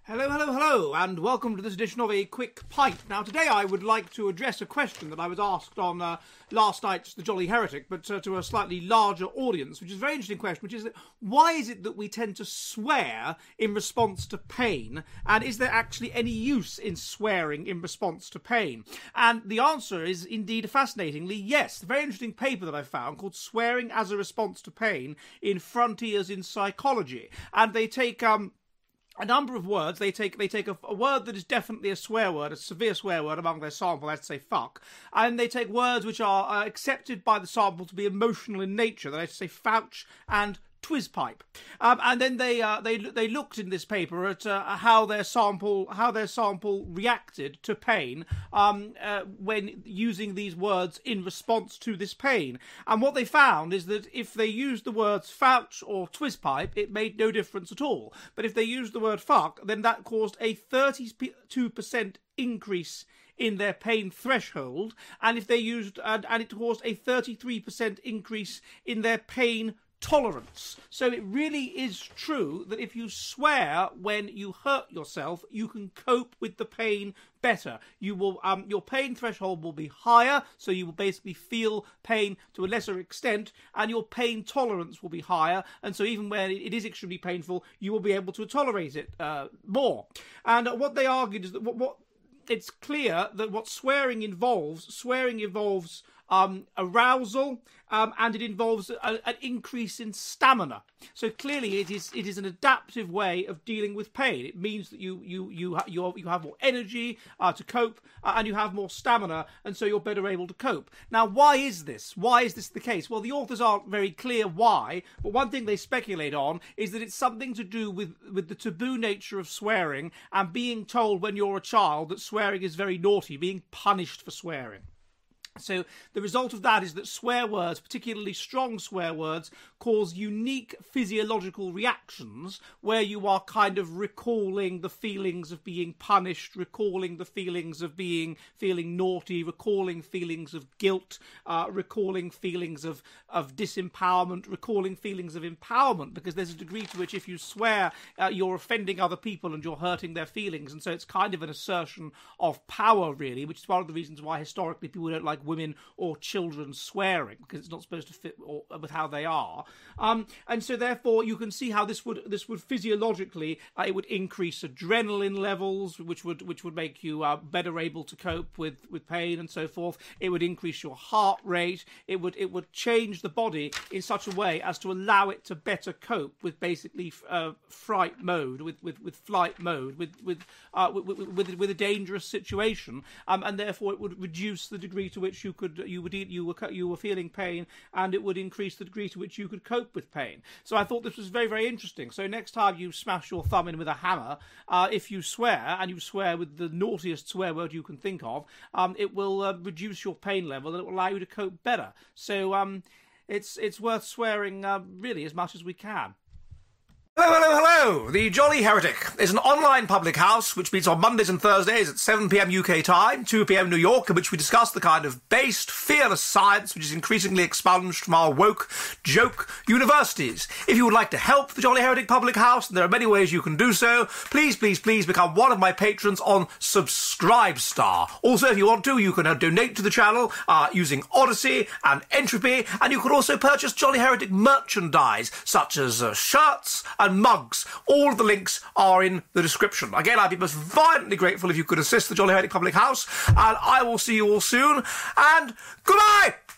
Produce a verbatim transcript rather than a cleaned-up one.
Hello, hello, hello, and welcome to this edition of A Quick Pint. Now, today I would like to address a question that I was asked on uh, last night's The Jolly Heretic, but uh, to a slightly larger audience, which is a very interesting question, which is that why is it that we tend to swear in response to pain, and is there actually any use in swearing in response to pain? And the answer is indeed fascinatingly yes. A very interesting paper that I found called Swearing as a Response to Pain in Frontiers in Psychology, and they take... um. a number of words. They take they take a, a word that is definitely a swear word, a severe swear word among their sample, let's say fuck, and they take words which are uh, accepted by the sample to be emotional in nature, that is to say fouch and twizpipe, um, and then they uh, they they looked in this paper at uh, how their sample how their sample reacted to pain um, uh, when using these words in response to this pain. And what they found is that if they used the words fouch or twizpipe, it made no difference at all. But if they used the word fuck, then that caused a thirty-two percent increase in their pain threshold, and if they used and, and it caused a thirty-three percent increase in their pain tolerance. So it really is true that if you swear when you hurt yourself, you can cope with the pain better. You will, um, your pain threshold will be higher, so you will basically feel pain to a lesser extent, and your pain tolerance will be higher, and so even when it is extremely painful, you will be able to tolerate it uh, more. And uh, what they argued is that what, what it's clear that what swearing involves, swearing involves Um, arousal, um, and it involves a, an increase in stamina. So clearly, it is it is an adaptive way of dealing with pain. It means that you you you ha- you, you have more energy uh, to cope, uh, and you have more stamina, and so you're better able to cope. Now, why is this? Why is this the case? Well, the authors aren't very clear why, but one thing they speculate on is that it's something to do with with the taboo nature of swearing and being told when you're a child that swearing is very naughty, being punished for swearing. So the result of that is that swear words, particularly strong swear words, cause unique physiological reactions where you are kind of recalling the feelings of being punished, recalling the feelings of being feeling naughty, recalling feelings of guilt, uh, recalling feelings of, of disempowerment, recalling feelings of empowerment, because there's a degree to which if you swear, uh, you're offending other people and you're hurting their feelings. And so it's kind of an assertion of power, really, which is one of the reasons why historically people don't like women or children swearing, because it's not supposed to fit or, with how they are. Um, and so therefore you can see how this would this would physiologically uh, it would increase adrenaline levels, which would which would make you uh, better able to cope with, with pain and so forth. It would increase your heart rate. It would it would change the body in such a way as to allow it to better cope with basically uh, fright mode, with, with, with flight mode, with with, uh, with with with with a dangerous situation, um, and therefore it would reduce the degree to which you could you would you were you were feeling pain, and it would increase the degree to which you could cope with pain. So I thought this was very, very interesting. So next time you smash your thumb in with a hammer, uh, if you swear, and you swear with the naughtiest swear word you can think of, um, it will uh, reduce your pain level, and it will allow you to cope better. So um, it's it's worth swearing uh, really as much as we can. Hello, hello, hello! The Jolly Heretic is an online public house which meets on Mondays and Thursdays at seven p.m. U K time, two p.m. New York, in which we discuss the kind of based, fearless science which is increasingly expunged from our woke, joke universities. If you would like to help the Jolly Heretic public house, and there are many ways you can do so, please, please, please become one of my patrons on Subscribestar. Also, if you want to, you can uh, donate to the channel uh, using Odyssey and Entropy, and you can also purchase Jolly Heretic merchandise, such as uh, shirts and mugs. All of the links are in the description. Again, I'd be most violently grateful if you could assist the Jolly Heretic Public House, and I will see you all soon, and goodbye!